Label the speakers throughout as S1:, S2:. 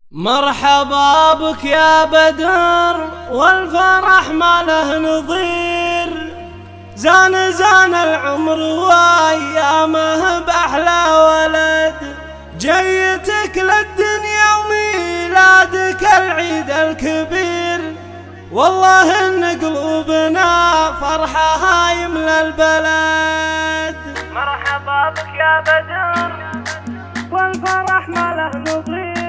S1: مرحبا بك يا بدر والفرح ما له نظير، زان العمر وايامه باحلى ولد، جيتك للدنيا وميلادك العيد الكبير، والله ان قلوبنا فرحها يملى البلد.
S2: مرحبا بك يا بدر والفرح ما له نظير،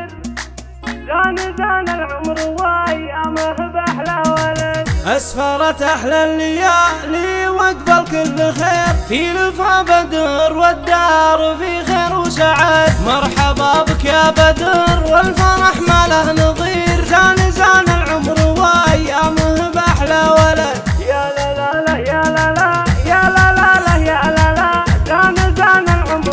S2: زان العمر وايامه باحلى ولد،
S1: اسفرت احلى الليالي واقبل كل خير، في لفا بدر والدار في خير وسعد. مرحبا بك يا بدر والفرح ما له نظير، زان العمر وايامه باحلى ولد.
S2: يا لا لا لا يا لا لا يا لا لا لا يا لا لا، زان العمر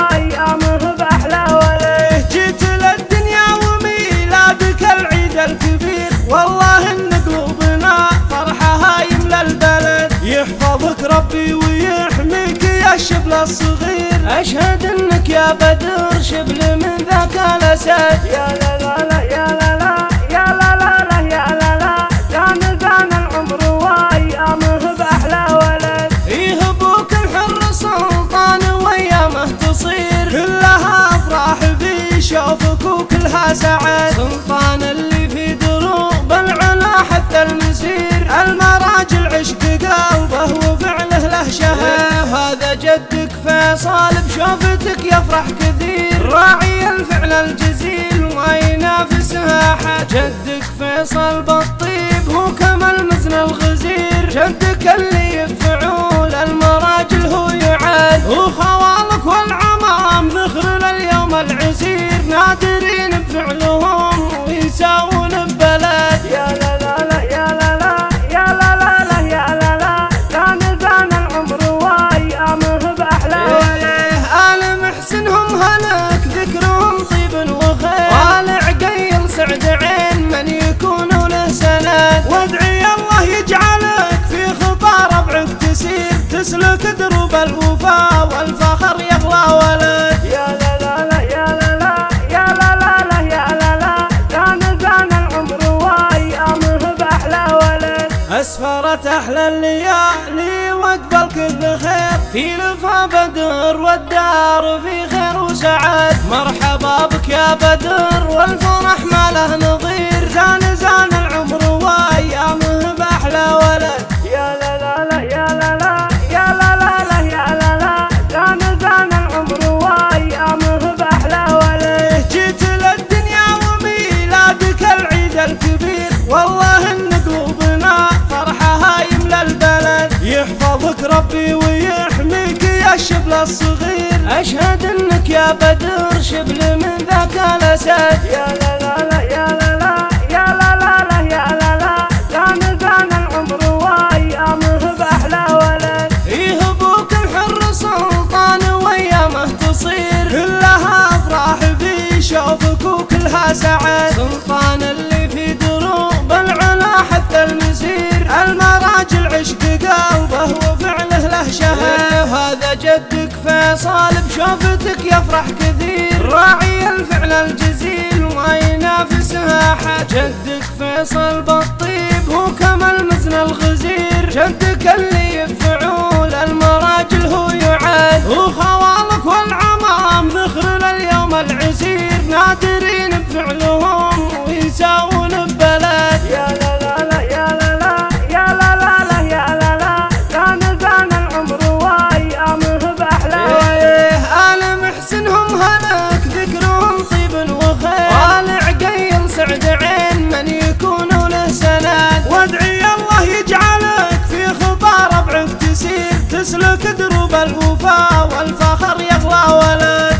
S2: وايامه باحلى ولد،
S1: جيت للدنيا وميلادك العيد الكبير، والله ان قلوبنا فرحها يملى البلد، يحفظك ربي ويحميك يا الشبل الصغير، اشهد انك يا بدر شبل من ذاك الاسد.
S2: يا لا لا لا يا لا لا يا لا لا لا يا لا لا، زان العمر وايامه باحلى ولد،
S1: إيه ابوك الحر سلطان وايامه تصير، كلها افراح في شوفك وكلها سعد، سلطان اللي في دروب العلا حتى المسير، المراجل عشق قلبه وفعله له شهد، هذا جدك فيصل بشوفتك يفرح كثير، راعي الفعل الجزيل وما ينافسها احد، جدك فيصل بالطيب هو كمال مزن الغزير، جدك اللي بفعول المراجل هو يعاد، وخوالك والعمام ذخر لليوم العسير، نادرين بفعلهم ويساوون ببلد.
S2: يا لا لا لا يا لا لا يا لا لا لا يا لا لا، زان العمر وايامه باحلى ولد،
S1: آل محسنهم هلك ذكرهم طيب وخير، وآل عقيل سعد عين من يكون له سند، وادعي الله يجعلك في خطى ربعك تسير، تسلك دروب الوفا والفخر يغلى ولد.
S2: يا لا لا لا يا لا لا يا لا لا لا يا لا لا، زان العمر وايامه باحلى ولد،
S1: اسفرت احلى الليالي واقبل كل خير، في لفا بدر والدار في خير وسعد. مرحبا بك يا بدر والفرح ما له نظير، زان العمر وايامه باحلى ولد.
S2: يا لا لا لا يا لا لا يا لا لا لا يا لا لا، زان العمر وايامه باحلى ولد،
S1: جيت للدنيا وميلادك العيد الكبير، والله ان قلوبنا فرحها يملى البلد، يحفظك ربي ويحميك يا الشبل الصغير، اشهد انك يا بدر شبل من ذاك الاسد.
S2: يا لا لا لا يا لا لا يا لا لا لا يا لا لا، زان العمر وايامه باحلى ولد،
S1: إيه ابوك الحر سلطان وايامه تصير، كلها افراح في شوفك وكلها سعد، سلطان اللي في دروب العلا حتى المسير، المراجل عشق قلبه وفعله له شهد، هذا جدك فيصل بشوفتك يفرح كثير، راعي الفعل الجزيل وما ينافسها احد، جدك فيصل بالطيب هو كمال مزن الغزير، جدك اللي بفعول المراجل هو يعاد، وخوالك والعمام ذخر لليوم العسير، نادرين بفعلهم ويساوون ببلد.
S2: يا لا لا لا يا لا لا يا لا لا لا يا لا لا، زان العمر وايامه باحلى ولد،
S1: آل محسنهم هلك ذكرهم طيب وخير، وآل عقيل سعد عين من يكون له سند، وادعي الله يجعلك في خطى ربعك تسير، تسلك دروب الوفا والفخر يغلى ولد.